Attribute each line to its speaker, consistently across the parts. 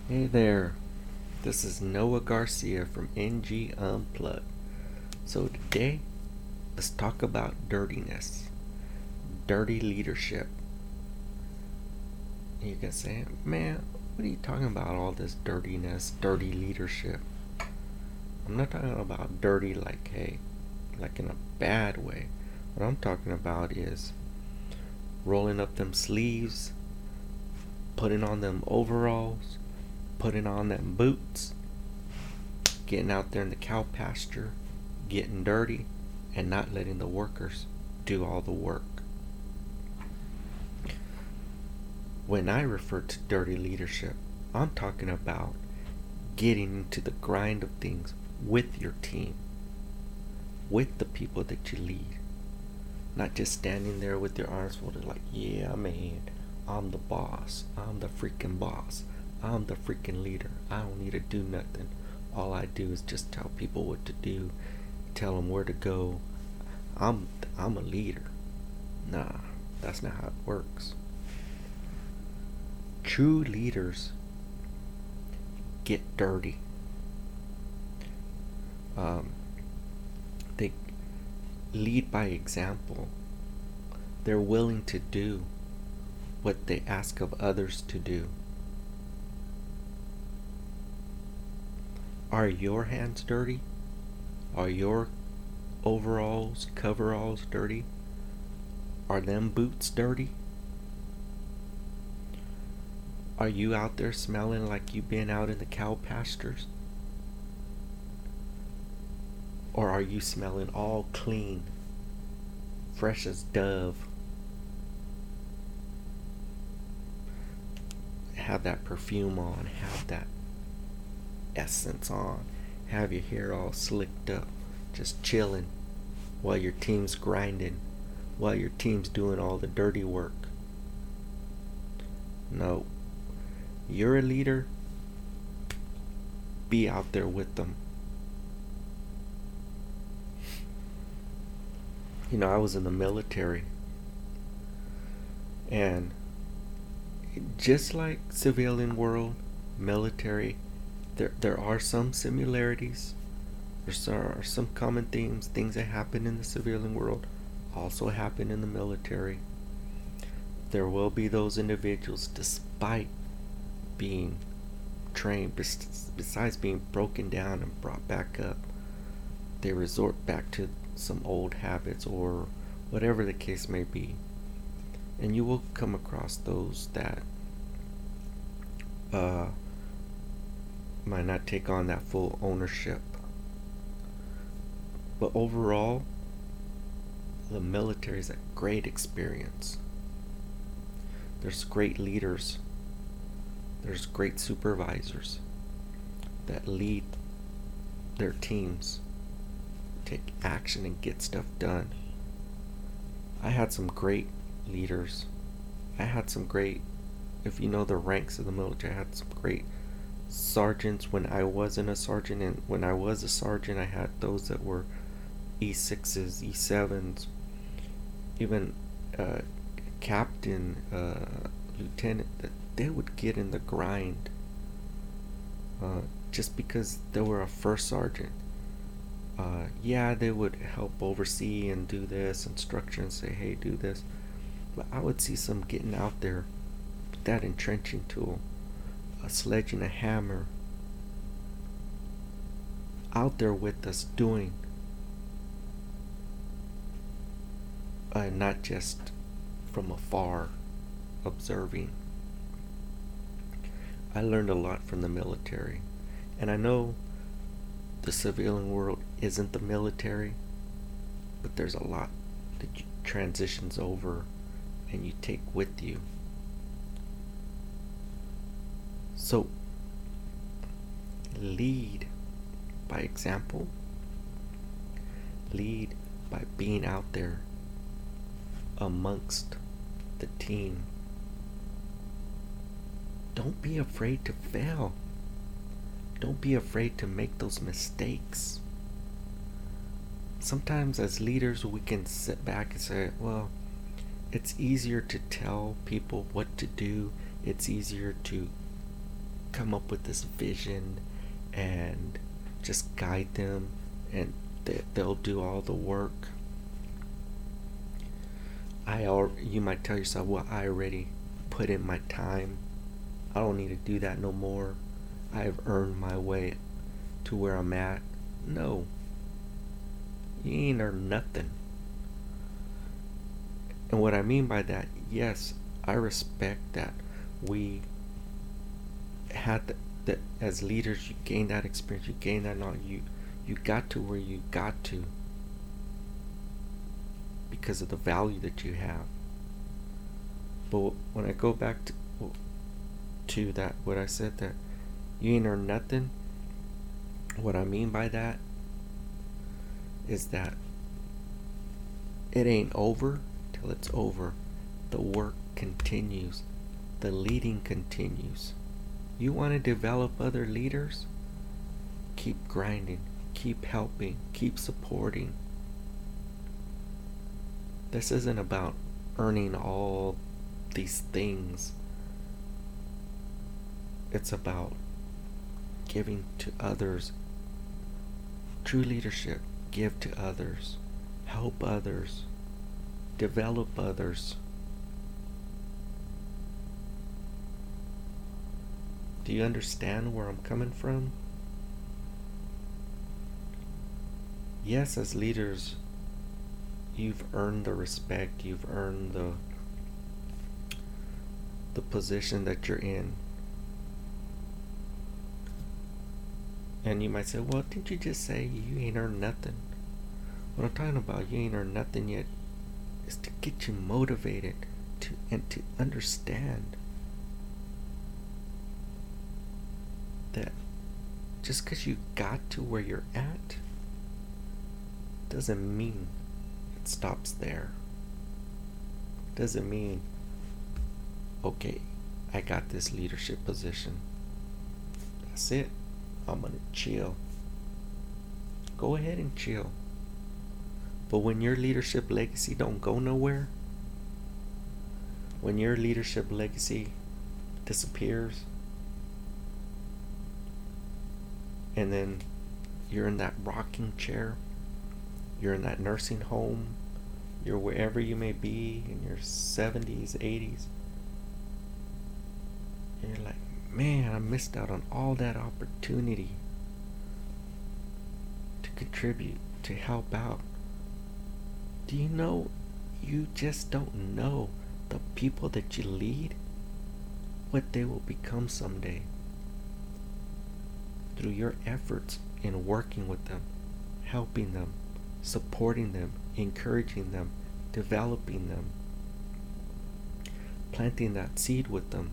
Speaker 1: Hey there, this is Noah Garcia from NG Unplugged. So today, let's talk about dirtiness, dirty leadership. You can say, man, what are you talking about, all this dirtiness, dirty leadership? I'm not talking about dirty like, hey, like in a bad way. What I'm talking about is rolling up them sleeves, putting on them overalls, putting on them boots, getting out there in the cow pasture, getting dirty, and not letting the workers do all the work. When I refer to dirty leadership, I'm talking about getting into the grind of things with your team, with the people that you lead. Not just standing there with your arms folded like, yeah, man, I'm the boss. I'm the freaking boss. I'm the freaking leader. I don't need to do nothing. All I do is just tell people what to do, tell them where to go. I'm a leader. Nah, that's not how it works. True leaders get dirty. They lead by example. They're willing to do what they ask of others to do. Are your hands dirty? Are your overalls, coveralls dirty? Are them boots dirty? Are you out there smelling like you've been out in the cow pastures? Or are you smelling all clean, fresh as dove? Have that perfume on, have that essence on, have your hair all slicked up, just chilling while your team's grinding, while your team's doing all the dirty work. No, you're a leader, be out there with them. You know, I was in the military, and just like civilian world, military, there are some similarities. There are some common themes. Things that happen in the civilian world also happen in the military. There will be those individuals, despite being trained, besides being broken down and brought back up, they resort back to some old habits or whatever the case may be. And you will come across those that might not take on that full ownership. But overall, the military is a great experience. There's great leaders. There's great supervisors that lead their teams, take action and get stuff done. I had some great leaders. I had some great, if you know the ranks of the military, I had some great sergeants when I wasn't a sergeant, and when I was a sergeant, I had those that were E6s, E7s, even captain, lieutenant, that they would get in the grind just because they were a first sergeant. Yeah, they would help oversee and do this, instruction, and say, hey, do this. But I would see some getting out there with that entrenching tool, a sledge and a hammer, out there with us doing, not just from afar observing. I learned a lot from the military, and I know the civilian world isn't the military, but there's a lot that transitions over and you take with you. So lead by example. Lead by being out there amongst the team. Don't be afraid to fail. Don't be afraid to make those mistakes. Sometimes as leaders we can sit back and say, well, it's easier to tell people what to do. It's easier to come up with this vision and just guide them, and they'll do all the work. You might tell yourself, well, I already put in my time. I don't need to do that no more. I have earned my way to where I'm at. No. You ain't earned nothing. And what I mean by that, yes, I respect that we had that as leaders, you gain that experience, you gain that knowledge, you got to where you got to because of the value that you have. But when I go back to that, what I said, that you ain't earned nothing, what I mean by that is that it ain't over till it's over. The work continues. The leading continues. You want to develop other leaders? Keep grinding. Keep helping. Keep supporting. This isn't about earning all these things. It's about giving to others. True leadership. Give to others. Help others. Develop others. Do you understand where I'm coming from? Yes, as leaders, you've earned the respect, you've earned the position that you're in. And you might say, well, didn't you just say you ain't earned nothing? What I'm talking about, you ain't earned nothing yet, is to get you motivated and to understand that just because you got to where you're at doesn't mean it stops there. Doesn't mean, okay, I got this leadership position. That's it. I'm gonna chill. Go ahead and chill. But when your leadership legacy don't go nowhere, when your leadership legacy disappears, and then you're in that rocking chair, you're in that nursing home, you're wherever you may be in your 70s, 80s, and you're like, man, I missed out on all that opportunity to contribute, to help out. Do you know, you just don't know the people that you lead, what they will become someday. Through your efforts in working with them, helping them, supporting them, encouraging them, developing them, planting that seed with them.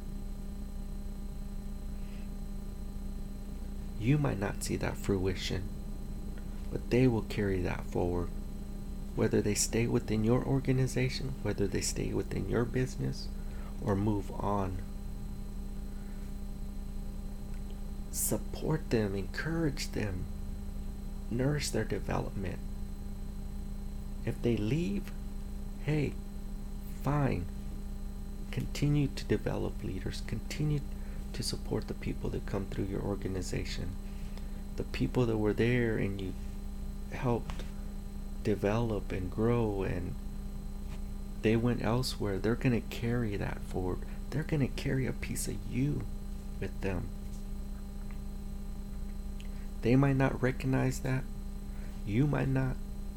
Speaker 1: You might not see that fruition, but they will carry that forward. Whether they stay within your organization, whether they stay within your business, or move on. Support them, encourage them, nourish their development. If they leave, hey, fine. Continue to develop leaders. Continue to support the people that come through your organization. The people that were there and you helped develop and grow, and they went elsewhere, they're going to carry that forward. They're going to carry a piece of you with them. They might not recognize that. You might not.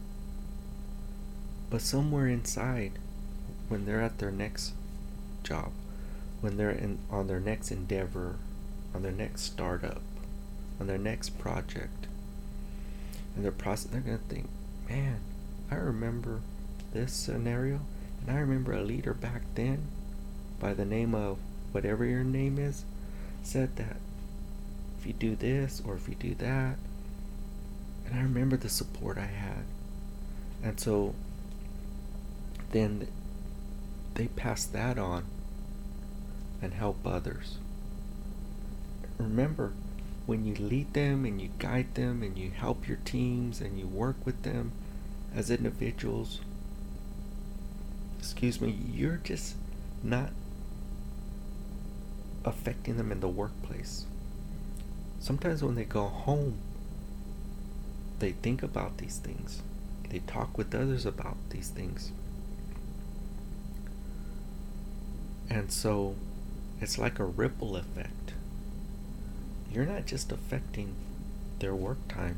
Speaker 1: But somewhere inside, when they're at their next job, when they're on their next endeavor, on their next startup, on their next project, and they're going to think, man, I remember this scenario, and I remember a leader back then, by the name of whatever your name is, said that if you do this or if you do that, and I remember the support I had. And so then they pass that on and help others. Remember, when you lead them and you guide them and you help your teams and you work with them as individuals, you're just not affecting them in the workplace. Sometimes when they go home, they think about these things. They talk with others about these things. And so it's like a ripple effect. You're not just affecting their work time,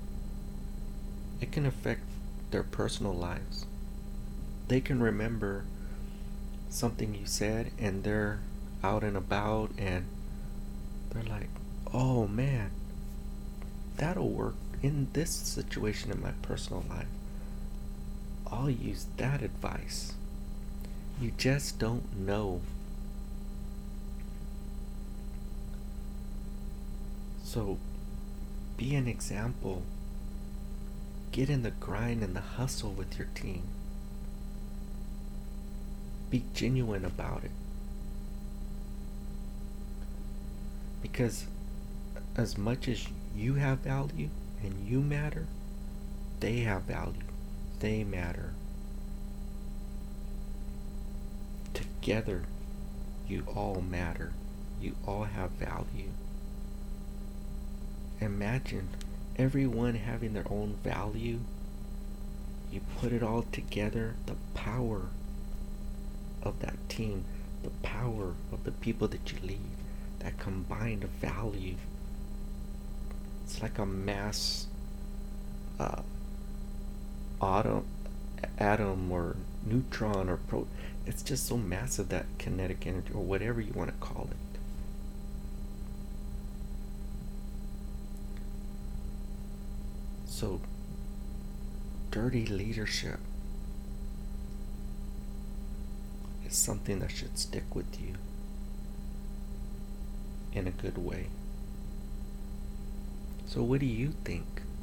Speaker 1: it can affect their personal lives. They can remember something you said and they're out and about and they're like, oh man, that'll work in this situation in my personal life. I'll use that advice. You just don't know. So be an example. Get in the grind and the hustle with your team. Be genuine about it. Because as much as you have value and you matter, they have value. They matter. Together, you all matter. You all have value. Imagine everyone having their own value. You put it all together, the power of that team, the power of the people that you lead, that combined value. It's like a mass atom or neutron or it's just so massive, that kinetic energy or whatever you want to call it. So dirty leadership is something that should stick with you in a good way. So what do you think?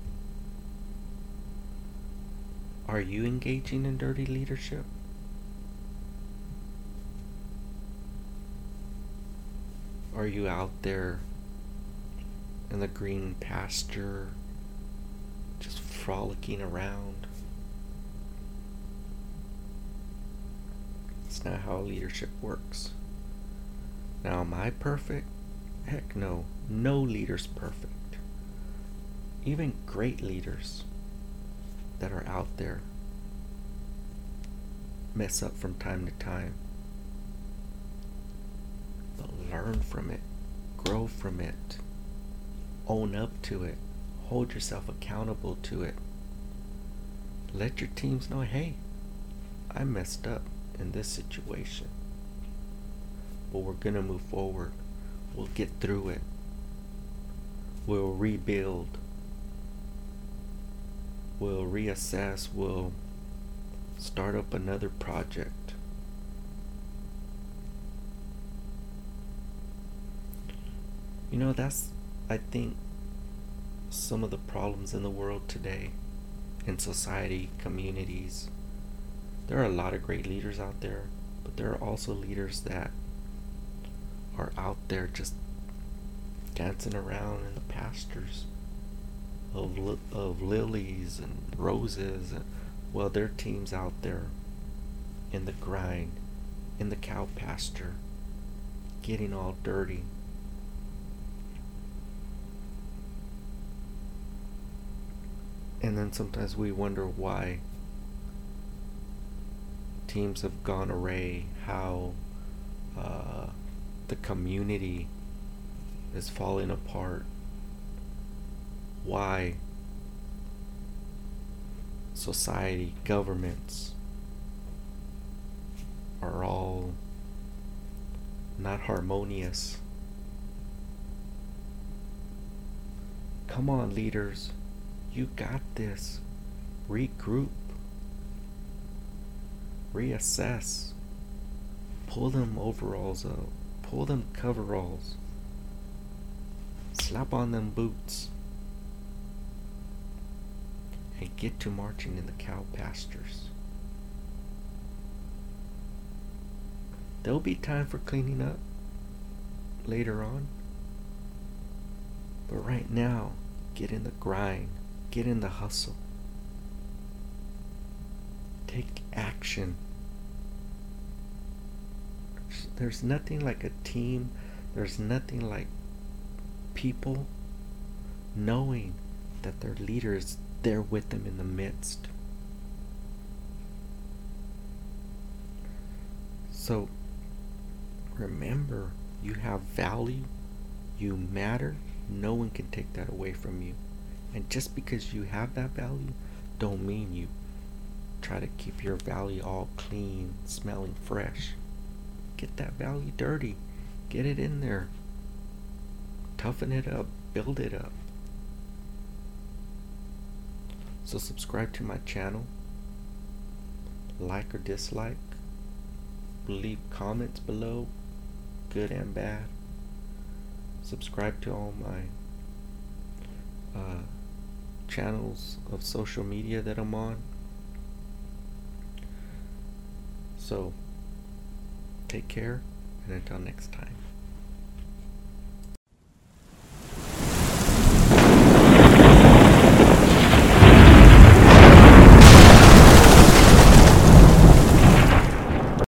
Speaker 1: Are you engaging in dirty leadership? Are you out there in the green pasture just frolicking around? It's not how leadership works. Now, am I perfect? Heck no. No leader's perfect. Even great leaders that are out there mess up from time to time. But learn from it. Grow from it. Own up to it. Hold yourself accountable to it. Let your teams know, hey, I messed up in this situation. But we're going to move forward. We'll get through it. We'll rebuild. We'll reassess. We'll start up another project. You know, that's, I think, some of the problems in the world today, in society, communities. There are a lot of great leaders out there, but there are also leaders that are out there just dancing around in the pastures of lilies and roses, and well, their team's out there in the grind, in the cow pasture, getting all dirty. And then sometimes we wonder why teams have gone array, how the community is falling apart, why society, governments are all not harmonious. Come on, leaders. You got this. Regroup. Reassess. Pull them overalls up. Pull them coveralls. Slap on them boots. And get to marching in the cow pastures. There'll be time for cleaning up later on. But right now, get in the grind. Get in the hustle. Take action. There's nothing like a team There's nothing like people knowing that their leader is there with them in the midst. So remember, you have value, you matter, no one can take that away from you. And just because you have that value, don't mean you try to keep your value all clean, smelling fresh. Get that value dirty. Get it in there. Toughen it up. Build it up. So subscribe to my channel. Like or dislike. Leave comments below, good and bad. Subscribe to all my channels of social media that I'm on. So, take care, and until next time.